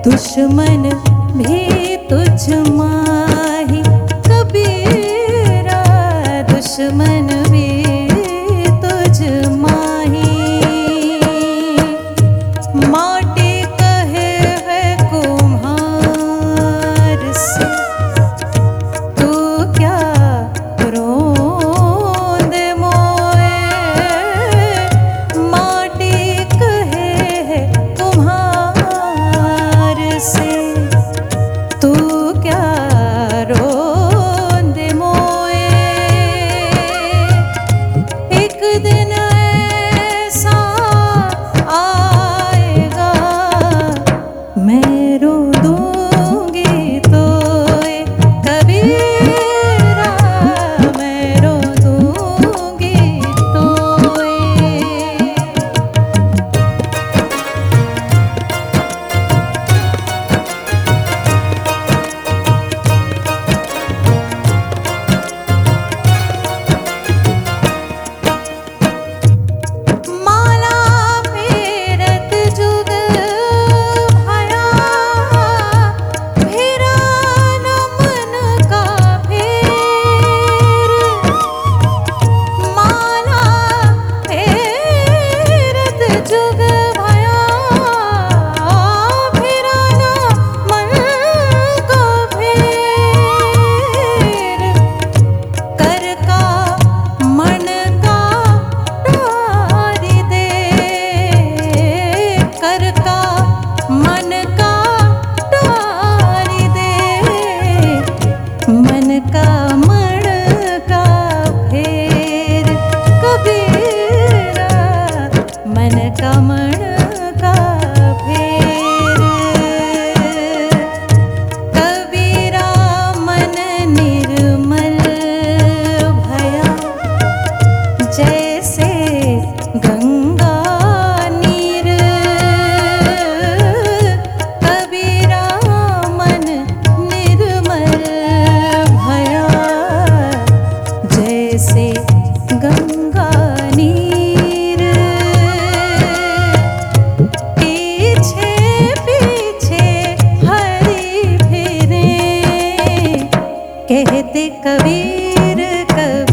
दुश्मन भी तुझ माही कबीरा, दुश्मन भी तुझ माही। माटी कहे है कुम्हार से, तू क्या रोंदे मोए। माटी कहे है कुम्हार से, तू क्या रोंदे मोए। एक दिन ऐसा आएगा मैं रो दूंगी तोए कबीरा, मैं रो दूंगी तोए। माला फेरत जुग भया, फेरा न मन का फेर। माला फेरत जुग भया, फेरा न मन का फेर। कर का मन का टारी दे, कर का मन का टारी दे। मन का मण का फेर कबीरा, मन का मण का फेर। कबीरा मन निर्मल भया, जैसे गंगा नीर। कबीरा मन निर्मल भया, जैसे गंगा नीर। पीछे पीछे हरि फिरे, कहते कबीर कबीर।